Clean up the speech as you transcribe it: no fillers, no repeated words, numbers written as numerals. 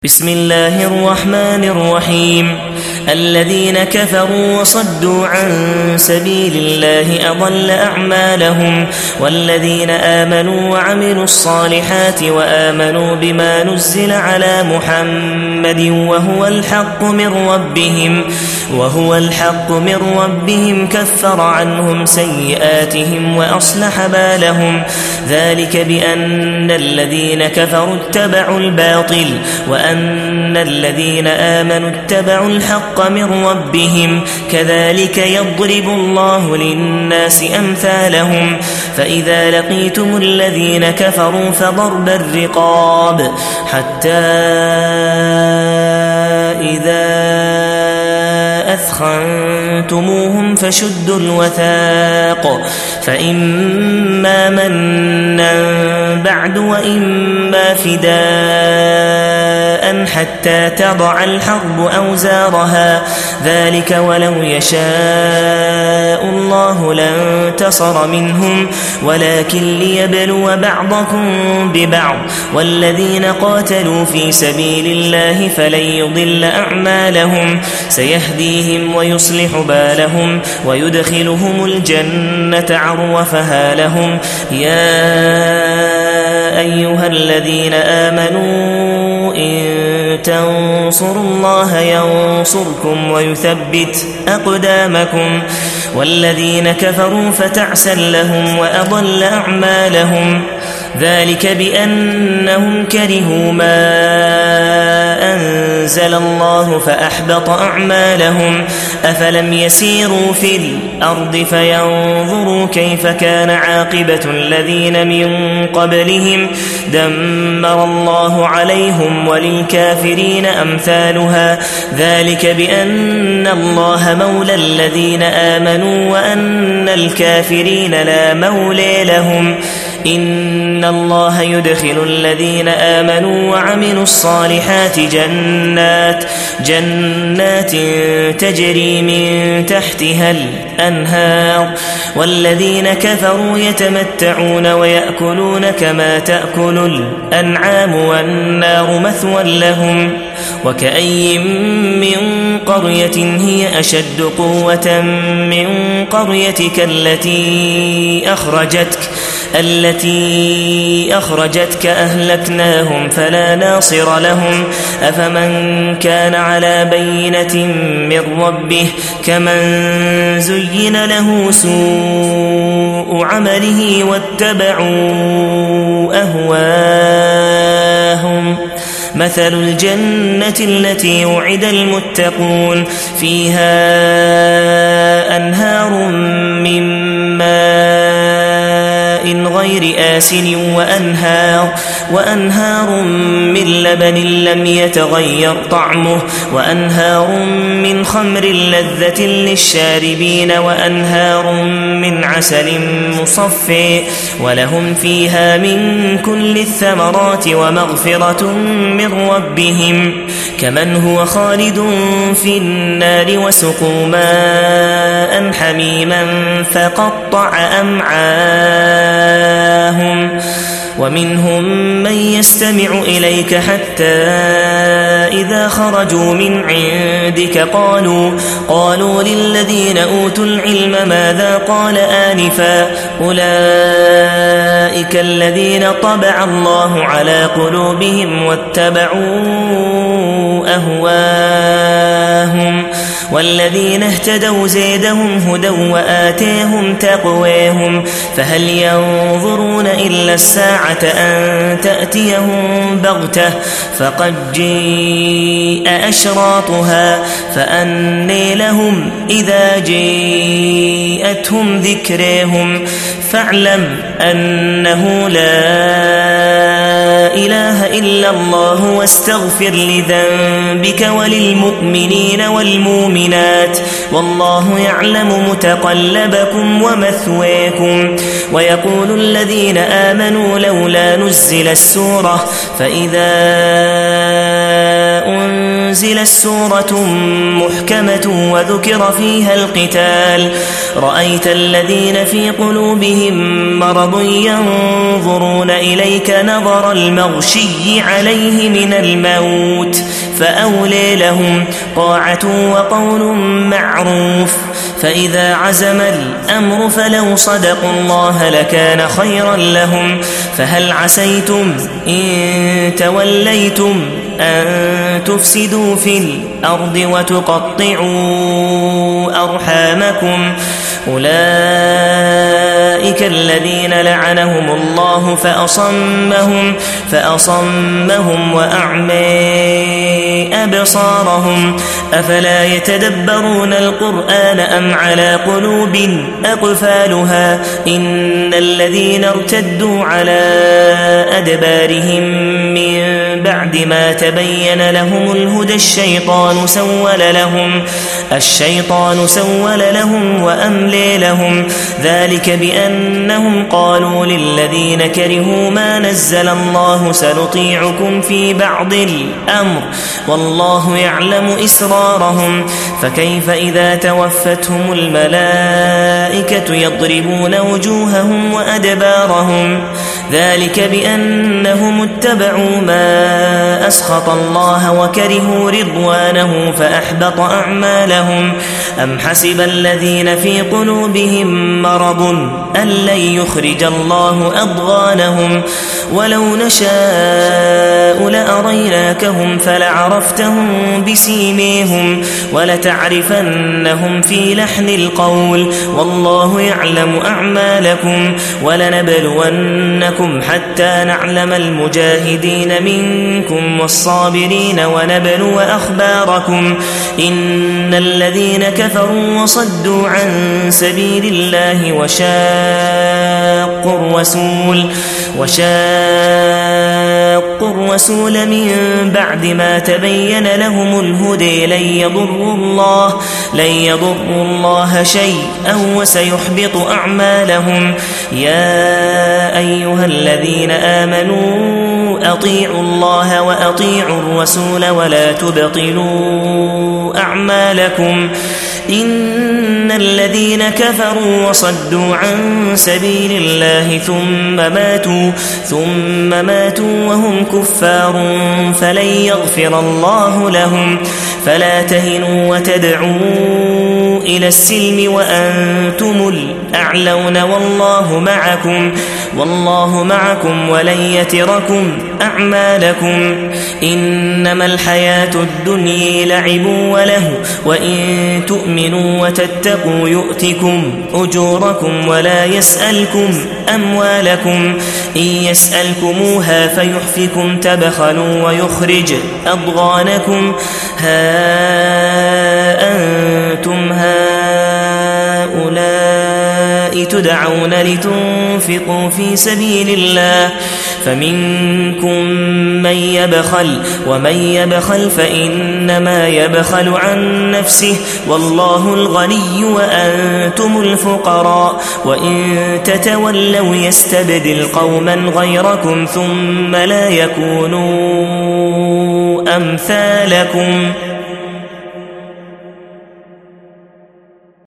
بسم الله الرحمن الرحيم. الذين كفروا وصدوا عن سبيل الله أضل أعمالهم، والذين آمنوا وعملوا الصالحات وآمنوا بما نزل على محمد وهو الحق من ربهم كفر عنهم سيئاتهم وأصلح بالهم. ذلك بأن الذين كفروا اتبعوا الباطل وأن الذين آمنوا اتبعوا الحق من ربهم. كذلك يضرب الله للناس أمثالهم. فإذا لقيتم الذين كفروا فضرب الرقاب حتى إذا أثخنتموهم فشدوا الوثاق، فإما منا بعد وإما فداء حتى تضع الحرب أوزارها. ذلك ولو يشاء الله لانتصر منهم ولكن ليبلو بعضكم ببعض. والذين قاتلوا في سبيل الله فلن يضل أعمالهم، سيهديهم ويصلح بالهم ويدخلهم الجنة عرفها لهم. يا أيها الذين آمنوا إن تنصروا الله ينصركم ويثبت أقدامكم. والذين كفروا فتعسا لهم وأضل أعمالهم. ذلك بأنهم كرهوا ما أنزل الله فأحبط أعمالهم. أفلم يسيروا في الأرض فينظروا كيف كان عاقبة الذين من قبلهم، دمر الله عليهم وللكافرين أمثالها. ذلك بأن الله مولى الذين آمنوا وأن الكافرين لا مولى لهم. إن الله يدخل الذين آمنوا وعملوا الصالحات جنات تجري من تحتها الأنهار. والذين كفروا يتمتعون ويأكلون كما تأكل الأنعام والنار مثوى لهم. وكأي من قرية هي أشد قوة من قريتك التي أخرجتك أهلكناهم فلا ناصر لهم. أفمن كان على بينة من ربه كمن زين له سوء عمله واتبعوا أهواهم. مثل الجنة التي وعد المتقون فيها أنهار من ماء غير آسن وأنهار من لبن لم يتغير طعمه وأنهار من خمر لذة للشاربين وأنهار من عسل مصفى ولهم فيها من كل الثمرات ومغفرة من ربهم كمن هو خالد في النار وسقوا ماء حميما فقطع أمعاءهم. ومنهم من يستمع إليك حتى إذا خرجوا من عندك قالوا للذين أوتوا العلم ماذا قال آنفا أولئك الذين طبع الله على قلوبهم واتبعوا أهواهم. والذين اهتدوا زيدهم هدى وآتيهم تقواهم. فهل ينظرون إلا الساعة أن تأتيهم بغتة فقد جاء أشراطها فأنى لهم إذا جاءتهم ذكرهم. فاعلم أنه لا إله إلا الله واستغفر لذنبك وللمؤمنين والمؤمنات والله يعلم متقلبكم ومثواكم. ويقول الذين آمنوا لولا نزل السورة فإذا نزلت سورة محكمة وذكر فيها القتال رأيت الذين في قلوبهم مرض ينظرون إليك نظر المغشي عليه من الموت فأولي لهم طاعة وقول معروف فإذا عزم الأمر فلو صدقوا الله لكان خيرا لهم فهل عسيتم إن توليتم أن تفسدوا في الأرض وتقطعوا أرحامكم أولئك الذين لعنهم الله فأصمهم وأعمي أبصارهم أفلا يتدبرون القرآن أم على قلوب أقفالها إن الذين ارتدوا على أدبارهم من بعد ما تبين لهم الهدى الشيطان سول لهم وأملي لهم ذلك بأنهم قالوا للذين كرهوا ما نزل الله سنطيعكم في بعض الأمر والله يعلم إسرارهم فكيف إذا توفتهم الملائكة يضربون وجوههم وأدبارهم ذلك بأنهم اتبعوا ما أسخط الله وكرهوا رضوانه فأحبط أعمالهم أم حسب الذين في قلوبهم مرض أن لن يخرج الله أضغانهم ولو نشاء لأريناكهم فلعرفتهم بسيميهم ولتعرفنهم في لحن القول والله يعلم أعمالكم ولنبلونكم حتى نعلم المجاهدين منكم والصابرين ونبلو أخباركم إن الذين كفروا وصدوا عن سبيل الله وشاقوا الرسول من بعد ما تبين لهم الهدى لن يضروا الله شيئا وسيحبط أعمالهم يا أيها الذين آمنوا أطيعوا الله وأطيعوا الرسول ولا تبطلوا أعمالكم إن الذين كفروا وصدوا عن سبيل الله ثم ماتوا وهم كفار فلن يغفر الله لهم فلا تهنوا وتدعوا إلى السلم وأنتم الأعلون والله معكم ولن يتركم أعمالكم إنما الحياة الدنيا لعب وله وإن تؤمنوا وتتقوا يؤتكم أجوركم ولا يسألكم أموالكم إن يسألكموها فيحفكم تبخلوا ويخرج أضغانكم ها أنتم هؤلاء تدعون لتنفقوا في سبيل الله فمنكم من يبخل ومن يبخل فإنما يبخل عن نفسه والله الغني وأنتم الفقراء وإن تتولوا يستبدل قوما غيركم ثم لا يكونوا أمثالكم